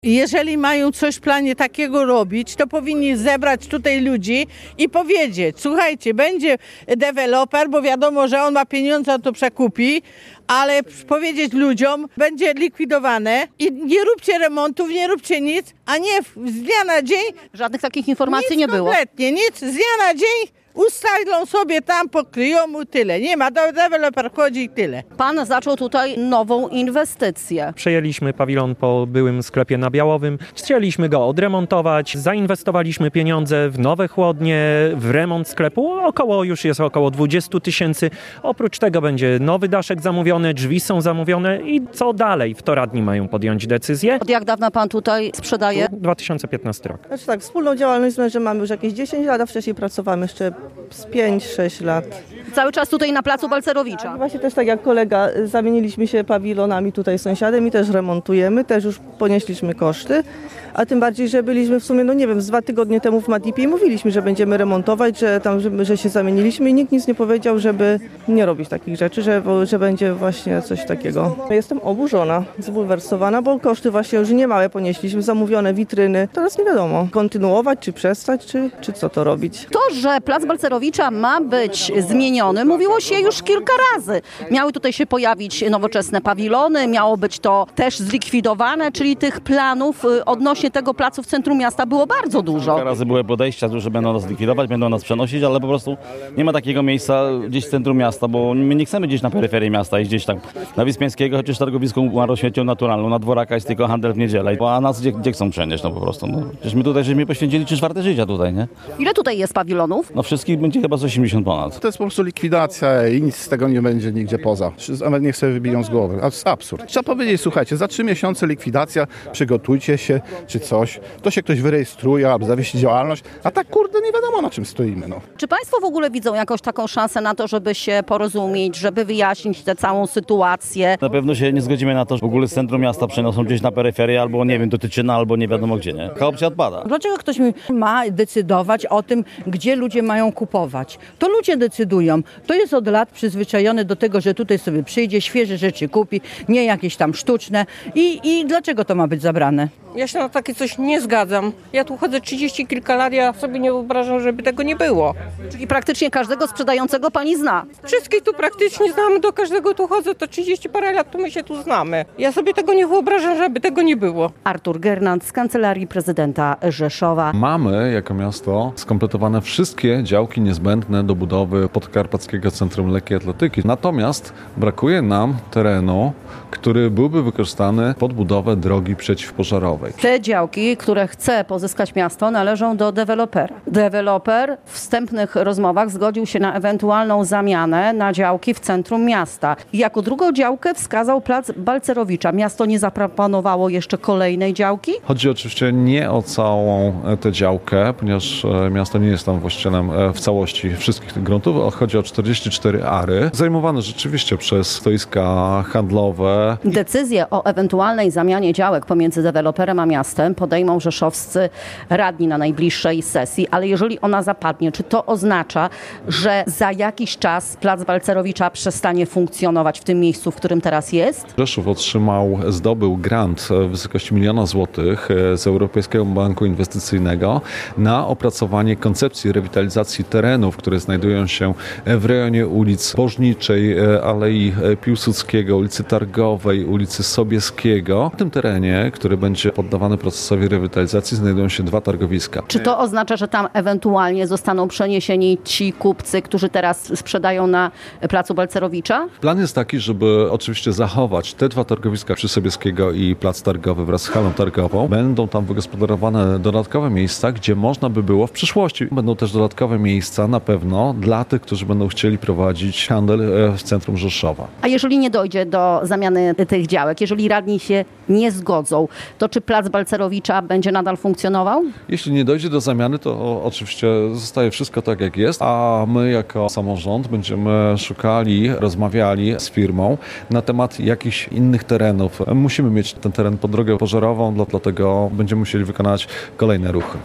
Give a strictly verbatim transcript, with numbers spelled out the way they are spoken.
Jeżeli mają coś w planie takiego robić, to powinni zebrać tutaj ludzi i powiedzieć: słuchajcie, będzie deweloper, bo wiadomo, że on ma pieniądze, on to przekupi, ale powiedzieć ludziom, będzie likwidowane i nie róbcie remontów, nie róbcie nic, a nie z dnia na dzień. Żadnych takich informacji nic nie było. Kompletnie, nic. Z dnia na dzień ustalą sobie tam, pokryją mu tyle. Nie ma, deweloper wchodzi i tyle. Pan zaczął tutaj nową inwestycję. Przejęliśmy pawilon po byłym sklepie na Białowym. Chcieliśmy go odremontować. Zainwestowaliśmy pieniądze w nowe chłodnie, w remont sklepu. Około już jest około dwadzieścia tysięcy. Oprócz tego będzie nowy daszek zamówiony, drzwi są zamówione i co dalej? W to radni mają podjąć decyzję. Od jak dawna pan tutaj sprzedaje? dwa tysiące piętnasty rok. Znaczy tak, wspólną działalność z mężem mamy już jakieś dziesięć lat, a wcześniej pracowałem jeszcze z pięć sześć lat. Cały czas tutaj na placu Balcerowicza. Właśnie też tak jak kolega, zamieniliśmy się pawilonami tutaj z sąsiadem i też remontujemy, też już ponieśliśmy koszty, a tym bardziej, że byliśmy w sumie, no nie wiem, z dwa tygodnie temu w Madipie i mówiliśmy, że będziemy remontować, że tam, że, że się zamieniliśmy i nikt nic nie powiedział, żeby nie robić takich rzeczy, że, że będzie właśnie coś takiego. Jestem oburzona, zbulwersowana, bo koszty właśnie już niemałe ponieśliśmy, zamówione witryny. Teraz nie wiadomo, kontynuować, czy przestać, czy, czy co to robić. To, że plac Balcerowicza ma być zmieniony, mówiło się już kilka razy. Miały tutaj się pojawić nowoczesne pawilony, miało być to też zlikwidowane, czyli tych planów odnośnie tego placu w centrum miasta było bardzo dużo. Kilka razy były podejścia, że będą nas likwidować, będą nas przenosić, ale po prostu nie ma takiego miejsca gdzieś w centrum miasta, bo my nie chcemy gdzieś na peryferii miasta iść gdzieś tak na Wyspiańskiego, chociaż targowisko ma rozświetlią naturalną, na Dworaka jest tylko handel w niedzielę, a nas gdzie, gdzie chcą przenieść, no po prostu. No. Przecież my tutaj żeśmy poświęcili trzy czwarte życia tutaj, nie? Ile tutaj jest pawilonów? No wszystkich będzie chyba z osiemdziesiąt ponad. To jest po prostu likwidacja i nic z tego nie będzie nigdzie poza. Nawet niech sobie wybiją z głowy. To jest absurd. Trzeba powiedzieć, słuchajcie, za trzy miesiące likwidacja, przygotujcie się, czy coś. To się ktoś wyrejestruje albo zawiesi działalność, a tak kurde nie wiadomo na czym stoimy. No. Czy państwo w ogóle widzą jakąś taką szansę na to, żeby się porozumieć, żeby wyjaśnić tę całą sytuację? Na pewno się nie zgodzimy na to, że w ogóle z centrum miasta przeniosą gdzieś na peryferię albo nie wiem, do Tyczyna, albo nie wiadomo gdzie, nie? Ta opcja odpada. Dlaczego ktoś ma decydować o tym, gdzie ludzie mają kupować? To ludzie decydują. To jest od lat przyzwyczajony do tego, że tutaj sobie przyjdzie, świeże rzeczy kupi, nie jakieś tam sztuczne. I, i dlaczego to ma być zabrane? Ja się na takie coś nie zgadzam. Ja tu chodzę trzydzieści kilka lat, ja sobie nie wyobrażam, żeby tego nie było. Czyli praktycznie każdego sprzedającego pani zna. Wszystkich tu praktycznie znamy, do każdego tu chodzę, to trzydzieści parę lat tu my się tu znamy. Ja sobie tego nie wyobrażam, żeby tego nie było. Artur Gernand z Kancelarii Prezydenta Rzeszowa. Mamy jako miasto skompletowane wszystkie działki niezbędne do budowy Podkarpackiego Centrum Lekkiej Atletyki. Natomiast brakuje nam terenu, który byłby wykorzystany pod budowę drogi przeciwpożarowej. Te działki, które chce pozyskać miasto, należą do dewelopera. Deweloper w wstępnych rozmowach zgodził się na ewentualną zamianę na działki w centrum miasta. Jako drugą działkę wskazał plac Balcerowicza. Miasto nie zaproponowało jeszcze kolejnej działki? Chodzi oczywiście nie o całą tę działkę, ponieważ miasto nie jest tam właścicielem w całości wszystkich tych gruntów. Chodzi o czterdzieści cztery ary, zajmowane rzeczywiście przez stoiska handlowe. Decyzję o ewentualnej zamianie działek pomiędzy deweloperem a miastem podejmą rzeszowscy radni na najbliższej sesji, ale jeżeli ona zapadnie, czy to oznacza, że za jakiś czas plac Balcerowicza przestanie funkcjonować w tym miejscu, w którym teraz jest? Rzeszów otrzymał, zdobył grant w wysokości miliona złotych z Europejskiego Banku Inwestycyjnego na opracowanie koncepcji rewitalizacji terenów, które znajdują się w rejonie ulic Bożniczej, Alei Piłsudskiego, ulicy Targowej, ulicy Sobieskiego. W tym terenie, który będzie poddawany procesowi rewitalizacji, znajdują się dwa targowiska. Czy to oznacza, że tam ewentualnie zostaną przeniesieni ci kupcy, którzy teraz sprzedają na placu Balcerowicza? Plan jest taki, żeby oczywiście zachować te dwa targowiska przy Sobieskiego i plac targowy wraz z halą targową. Będą tam wygospodarowane dodatkowe miejsca, gdzie można by było w przyszłości. Będą też dodatkowe miejsca na pewno dla tych, którzy będą chcieli prowadzić handel w centrum Rzeszowa. A jeżeli nie dojdzie do zamiany tych działek, jeżeli radni się nie zgodzą, to czy plac Balcerowicza będzie nadal funkcjonował? Jeśli nie dojdzie do zamiany, to oczywiście zostaje wszystko tak, jak jest, a my jako samorząd będziemy szukali, rozmawiali z firmą na temat jakichś innych terenów. Musimy mieć ten teren pod drogę pożarową, dlatego będziemy musieli wykonać kolejne ruchy.